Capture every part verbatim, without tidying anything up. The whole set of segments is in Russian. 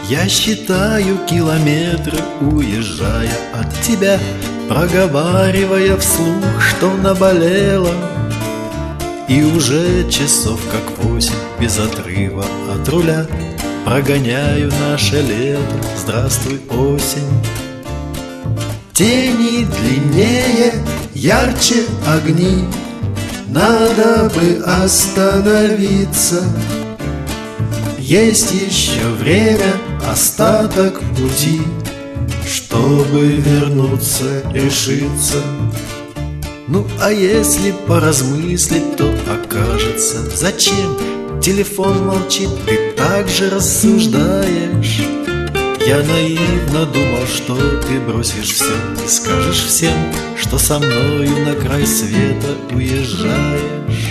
Я считаю километры, уезжая от тебя, проговаривая вслух, что наболело. И уже часов как восемь без отрыва от руля прогоняю наше лето, здравствуй, осень. Тени длиннее, ярче огни, надо бы остановиться. Есть еще время, остаток пути, чтобы вернуться, решиться. Ну, а если поразмыслить, то окажется, зачем телефон молчит, ты так же рассуждаешь. Я наивно думал, что ты бросишь все и скажешь всем, что со мною на край света уезжаешь.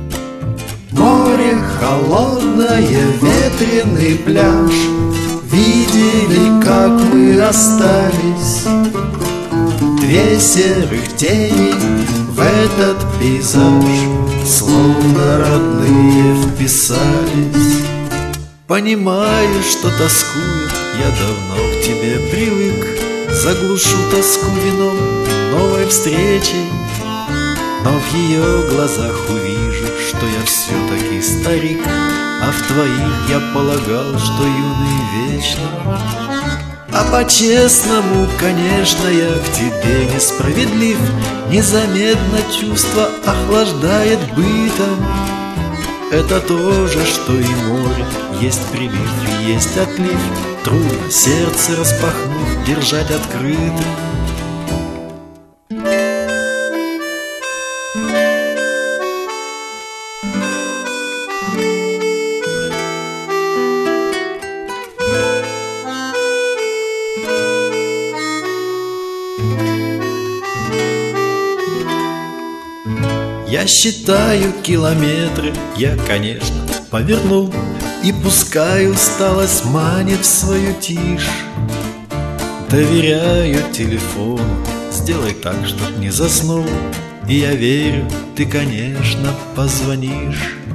Море холодное, ветреный пляж, видели, как мы остались. Две серых тени в этот пейзаж словно родные вписались. Понимаю, что тоскую, я давно к тебе привык, заглушу тоску вином новой встречи. Но в ее глазах увижу, что я все-таки старик, а в твоих я полагал, что юный вечно. А по-честному, конечно, я к тебе несправедлив, незаметно чувство охлаждает бытом. Это то же, что и море, есть прилив, есть отлив, трудно сердце распахнув, держать открытым. Я считаю километры, я, конечно, повернул, и пускай усталость манит в свою тишь. Доверяю телефону, сделай так, чтоб не заснул, и я верю, ты, конечно, позвонишь.